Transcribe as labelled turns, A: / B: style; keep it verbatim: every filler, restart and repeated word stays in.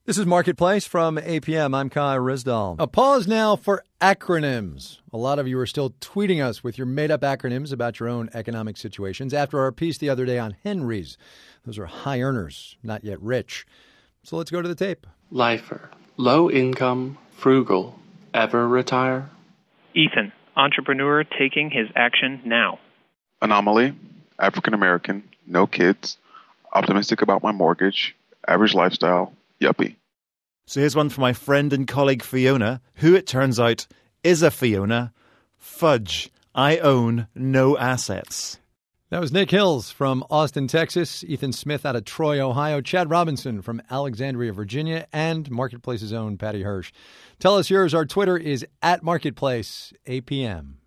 A: This is Marketplace from A P M. I'm Kai Rizdal.
B: A pause now for acronyms. A lot of you are still tweeting us with your made-up acronyms about your own economic situations after our piece the other day on Henrys. Those are high earners, not yet rich. So let's go to the tape.
C: Lifer, low income, frugal, ever retire?
D: Ethan, entrepreneur taking his action now.
E: Anomaly, African American, no kids, optimistic about my mortgage, average lifestyle, yuppie.
F: So here's one for my friend and colleague Fiona, who it turns out is a Fiona. Fudge, I own no assets.
B: That was Nick Hills from Austin, Texas, Ethan Smith out of Troy, Ohio, Chad Robinson from Alexandria, Virginia, and Marketplace's own Patty Hirsch. Tell us yours. Our Twitter is at Marketplace A P M.